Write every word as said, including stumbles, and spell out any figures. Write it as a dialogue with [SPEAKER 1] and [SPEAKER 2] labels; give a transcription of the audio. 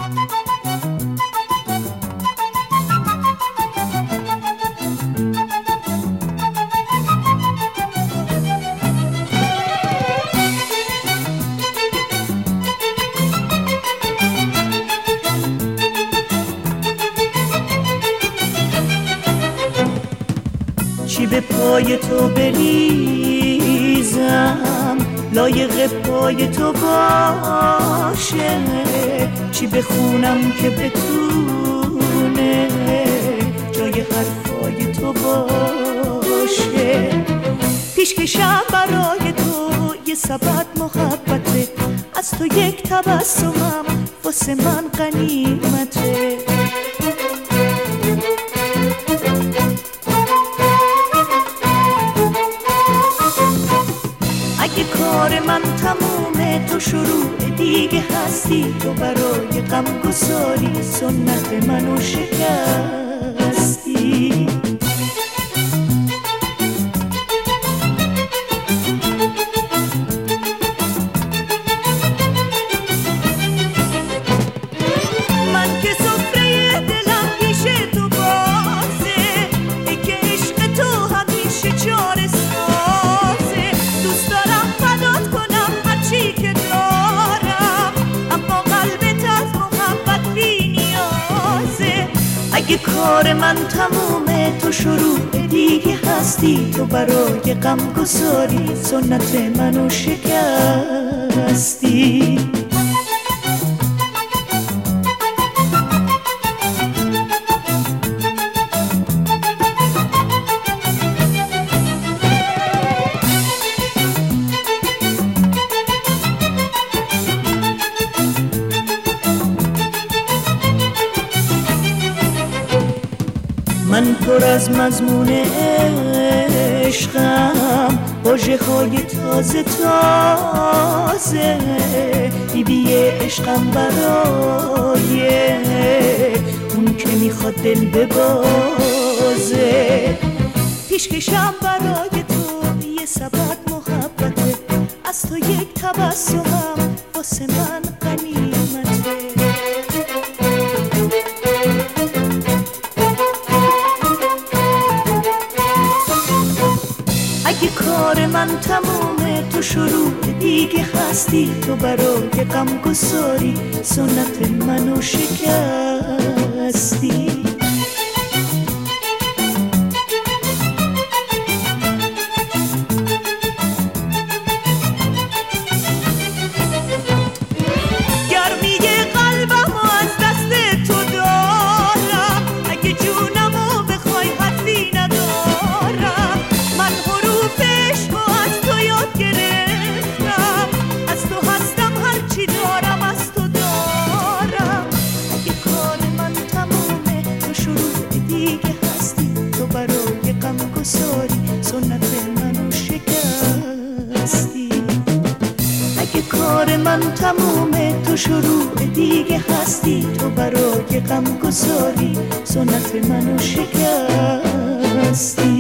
[SPEAKER 1] چی به پای تو بریزم لایق پای تو باشه، چی بخونم که بتونه جای حرفای تو باشه. پیشکشم برای تو یه سبد محبته، از تو یک تبسمم واسه من غنیمته. اگه کار من تمومه تو شروع دیگه هستی، تو برای غم گساری سنت منو شکستی. من که سفره دلم پیش تو بازه، ای که عشق تو همیشه چاره سازه. دوست دارم فدات کنم هرچی که دارم، اما قلبت از محبت بی نیازه. اگه کار من تمومه تو شروع دیگه هستی، تو برای غم گساری سنت منو شکستی. من پر از مضمون عشقم، واژه های تازه تازه، بیبی عشقم برای اون که میخواد دل ببازه. پیشکشم برای تو یه سبد محبته، از تو یک تبسمم واسه من غنیمته. اگه کار من تمومه تو شروع دیگه هستی، تو برای غم گساری سنت منو شکستی. گرمی قلبمو از دست تو دارم، اگه جونمو بخوای حرفی ندارم. من حروف عشقو از تو یاد گرفتم، از تو هستم هرچی دارم از تو دارم. اگه کار من تمومه تو شروع دیگه هستی، تو برای غم گساری سنت منو شکستی. اگه کار من تمومه تو شروع دیگه هستی، تو برای غم گساری سنت منو شکستی.